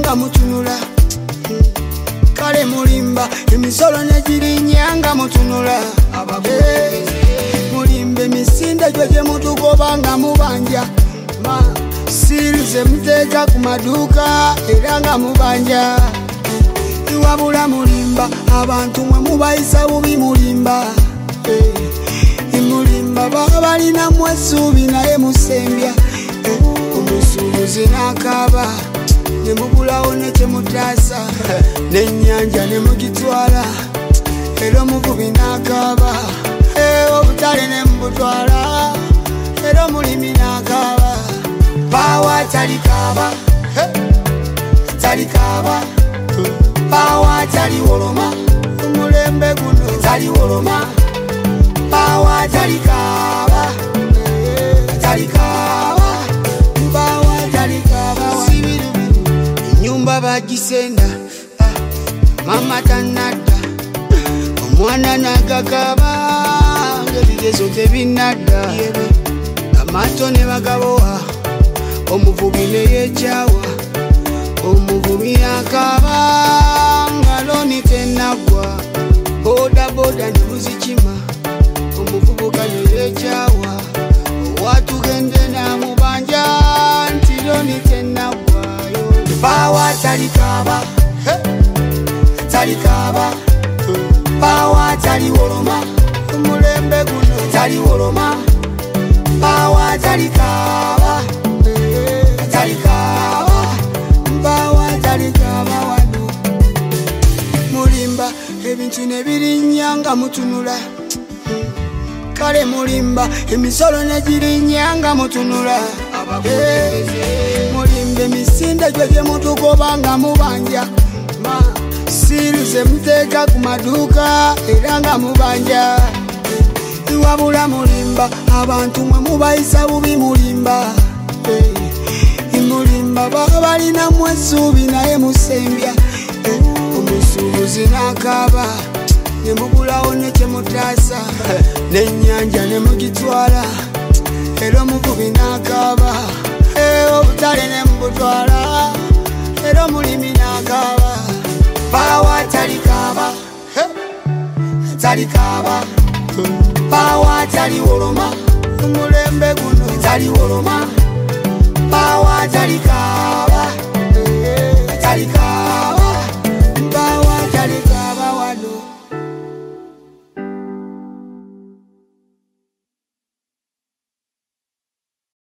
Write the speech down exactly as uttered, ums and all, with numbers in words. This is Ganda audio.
nga mutunula kale mulimba emisolo negirinya nga mutunula mulimba emisinde gyo gye mutugoba nga mubanja sirize muteeka ku maduuka era nga mubanja iwabula mulimba abantu mwe mubayisa bubi mulimba mulimba baba balinamu essuubi naye musembya omusuubuzi n'akaaba ne mubulawo ne kyemutaasa n'ennyanja ne mugitwala era omuvubi n'akaaba obutale ne mubutwala era omulimi n'akaaba bawa talikaaba talikaaba bawa taliwoloma omulembe guno taliwoloma bawa talikaaba talikaaba bawa talikaaba enyumba bagisenda mama tanadda omwana nagagaba ebigezo tebinadda amaato ne bagabowa omuvubi neyekyawa omuvubi akaaba ngaloni tenagwa boda boda nebuzikima omuvubuka neyekyawa watugende namubanja nti loni tenagwayo bawa talikaaba talikaaba bawa taliwoloma omulembe guno taliwoloma bawa talikaaba talikaaba bawa talikaaba wano mulimba ebintu nebirinya nga mutunula kale mulimba emisolo negirinya nga mutunula mulimba emisinde gyo gye mutugoba nga mubanja sirize muteeka ku maduuka era nga mubanja iwabula mulimba abantu mwe mubayisa bubi mulimba mulimba baba balinamu essuubi naye musembya omusuubuzi n'akaaba ne mubulawo ne kyemutaasa n'ennyanja ne mugitwala era omuvubi n'akaaba obutale ne mubutwala era omulimi n'akaaba bawa talikaaba talikaaba bawa taliwoloma omulembe guno taliwoloma bawa talikaaba talikaaba